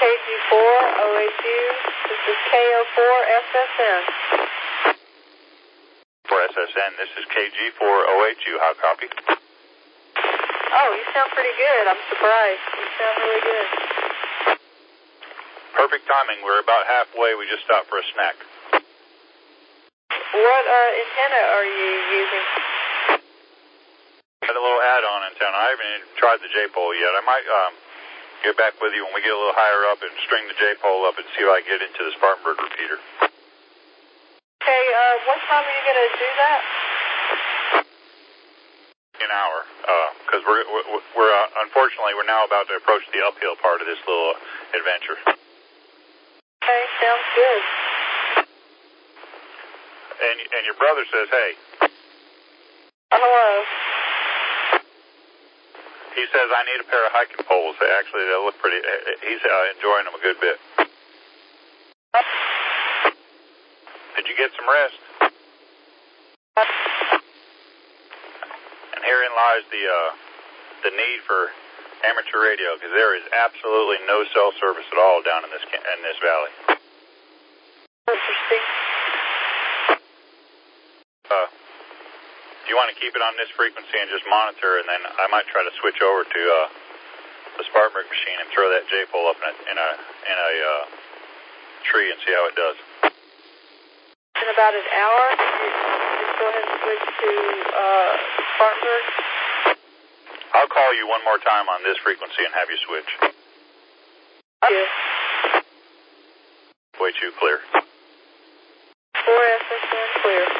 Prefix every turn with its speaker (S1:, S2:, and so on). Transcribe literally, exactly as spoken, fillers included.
S1: K G four O H U. This is K O four S S N.
S2: For S S N, this is K G four O H U. How copy?
S1: Oh, you sound pretty good. I'm surprised. You sound really good.
S2: Perfect timing. We're about halfway. We just stopped for a snack.
S1: What uh, antenna are you using?
S2: Got a little add-on antenna. I haven't even tried the J-pole yet. I might um, get back with you when we get a little higher up and string the J-pole up and see if I can get into the Spartanburg repeater.
S1: Okay, uh, what time are you going to do that?
S2: An hour, because uh, we're we're, we're uh, unfortunately we're now about to approach the uphill part of this little adventure.
S1: Okay, sounds good.
S2: And and your brother says, hey.
S1: Hello.
S2: He says I need a pair of hiking poles. They actually they look pretty. He's uh, enjoying them a good bit. Did you get some rest? Herein lies the uh, the need for amateur radio, because there is absolutely no cell service at all down in this in this valley.
S1: Interesting.
S2: Uh, do you want to keep it on this frequency and just monitor, and then I might try to switch over to uh, the Spartanburg machine and throw that J-pole up in a in a in a uh, tree and see how it does.
S1: In about an hour, just go ahead and switch to uh, Spartanburg.
S2: I'll call you one more time on this frequency and have you switch.
S1: Yes.
S2: Way too clear.
S1: four S S N clear.